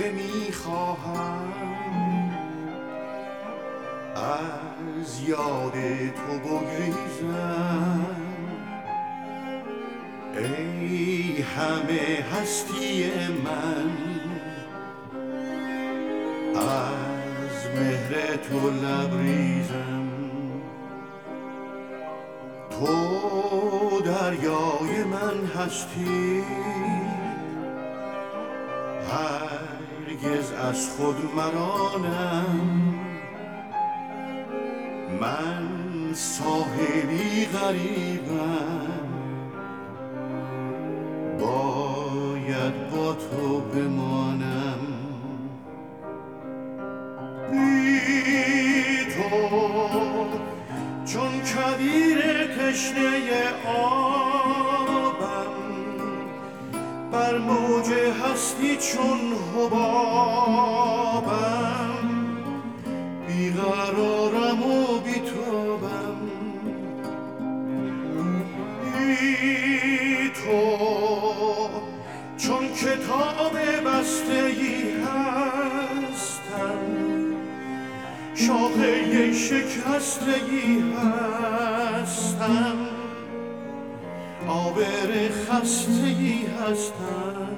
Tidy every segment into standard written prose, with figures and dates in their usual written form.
بیهوده میخواهم از یاد تو بگریزم. ای همه هستی من، از مهر تو لبریزم. تو دریای من هستی، هرگز از خود مرانم. من ساحلی غریبم، باید با تو بمانم. بی تو چون کویر تشنه آبم، بر موج هستی چون حبابم. بیقرارم و بی‌تابم. بی تو چون کتاب بسته‌ای هستم، شاخه شکسته‌ای هستم، آبر خسته‌ای هستم.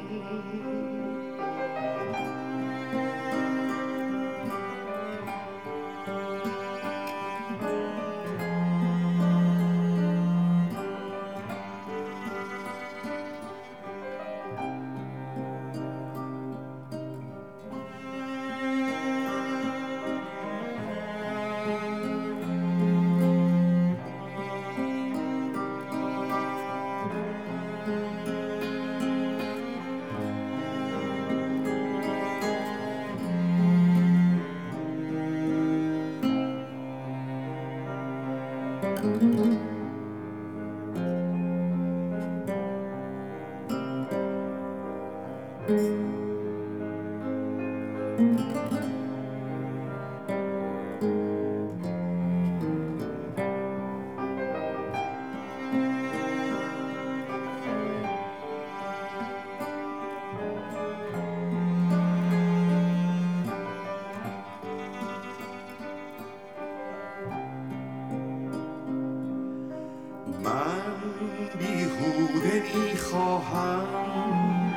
من بیهوده میخواهم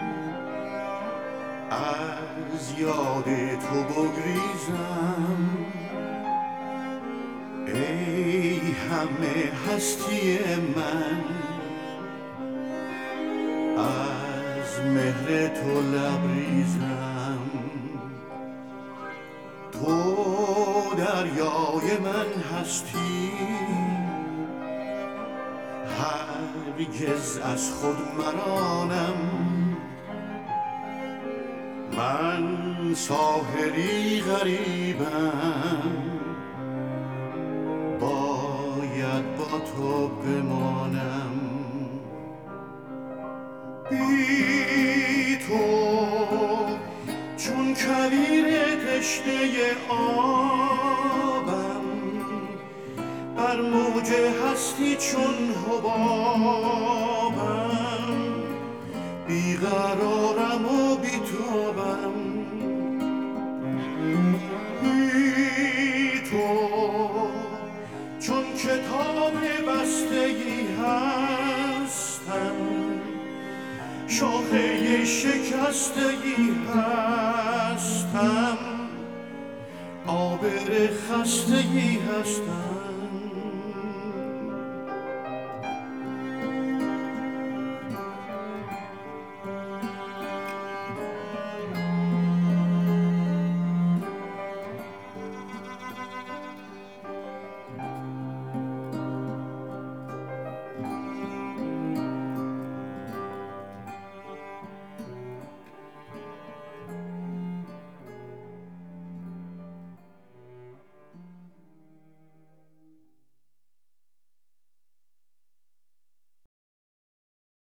از یاد تو بگریزم. ای همه هستی من، از مهر تو لبریزم. تو دریای من هستی، هرگز از خود مرانم. من ساحلی غریبم، باید با تو بمانم. بی تو چون کویر تشنه آبم، بر موج هستی چون حبابم. بیقرارم و بی‌تابم. بی تو چون کتاب بسته‌ای هستم، شاخه شکسته‌ای هستم، آبر خسته‌ای هستم.